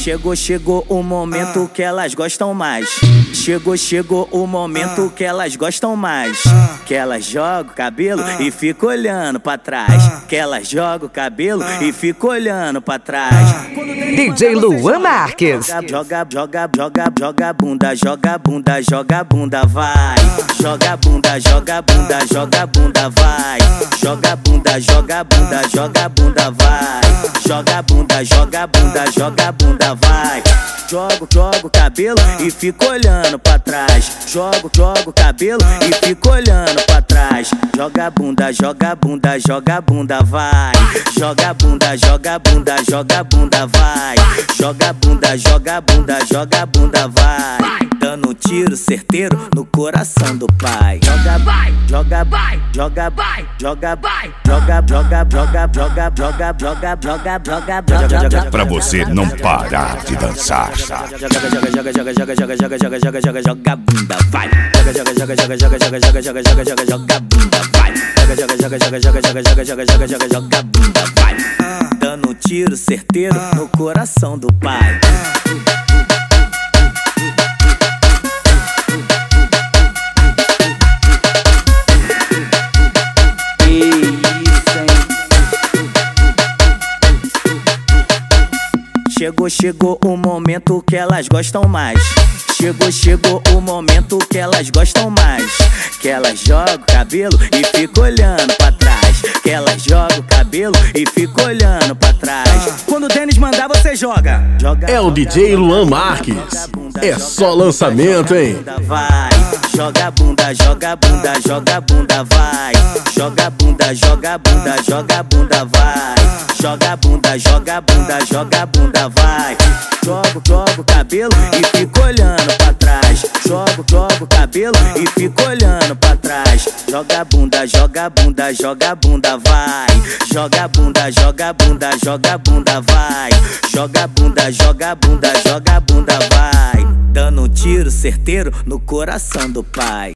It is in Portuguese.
Chegou o momento que elas gostam mais. Chegou o momento que elas gostam mais. Que elas jogam o cabelo e ficam olhando pra trás. Que elas jogam o cabelo e ficam olhando pra trás. DJ Luan Marques. Joga bunda, joga bunda, joga bunda, vai. Joga bunda, joga bunda, joga bunda, vai. Joga bunda, joga bunda, joga bunda, vai. Joga bunda, joga bunda, joga bunda, vai. Jogo o cabelo e fico olhando pra trás. Jogo o cabelo e fico olhando pra trás. Joga bunda, joga bunda, joga bunda, vai. Joga bunda, joga bunda, joga bunda, vai. Joga bunda, joga bunda, joga bunda, vai. Dando um tiro certeiro no coração do pai. Joga, vai, joga, vai, joga, vai, joga, vai, joga, joga, joga, joga, joga, joga, joga, joga, joga. Pra você não parar de dançar. Joga bunda, vai. Joga bunda, vai. Joga bunda, vai. Dando um tiro certeiro no coração do pai. Chegou o momento que elas gostam mais. Chegou o momento que elas gostam mais. Que elas jogam o cabelo e ficam olhando pra trás. Que elas jogam o cabelo e ficam olhando pra trás. Quando o Denis mandar, você joga. É o DJ Luan Marques. É só lançamento, hein? Vai. Joga bunda, joga bunda, joga bunda, vai. Joga bunda, joga bunda, joga bunda, vai. Joga bunda, joga bunda, joga bunda, vai. Jogo o cabelo e fico olhando pra trás. Jogo o cabelo e fico olhando pra trás. Joga bunda, joga bunda, joga bunda, vai. Joga bunda, joga bunda, joga bunda, vai. Joga bunda, joga bunda, joga bunda, vai. Dando um tiro certeiro no coração do pai.